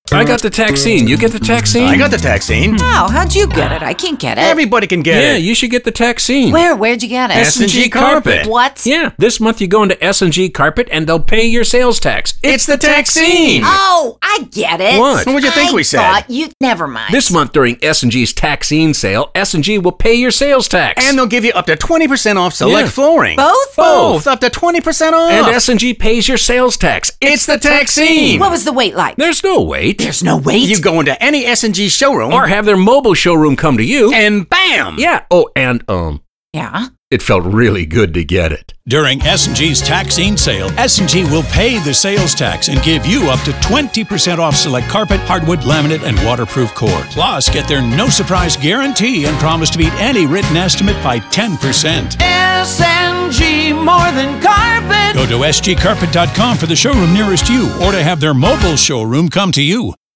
I got the Taxine. You get the Taxine? I got the Taxine. Wow, how'd you get it? I can't get it. Everybody can get Yeah, it. you should get the Taxine. Where'd you get it? S&G Carpet. What? Yeah, this month you go into S&G Carpet and they'll pay your sales tax. It's the Taxine. Oh, I get it. What? What would you think we said? Never mind. This month during S&G's Taxine sale, S&G will pay your sales tax. And they'll give you up to 20% off select Yeah. flooring. Both? Up to 20% off. And S&G pays your sales tax. It's the Taxine. What was the wait like? There's no wait. There's no wait. You go into any S&G showroom. Or have their mobile showroom come to you. And bam! Yeah. Oh, and Yeah? it felt really good to get it. During S&G's Taxine sale, S&G will pay the sales tax and give you up to 20% off select carpet, hardwood, laminate, and waterproof core. Plus, get their no-surprise guarantee and promise to beat any written estimate by 10%. S&G more than carpet. Go to sgcarpet.com for the showroom nearest you or to have their mobile showroom come to you.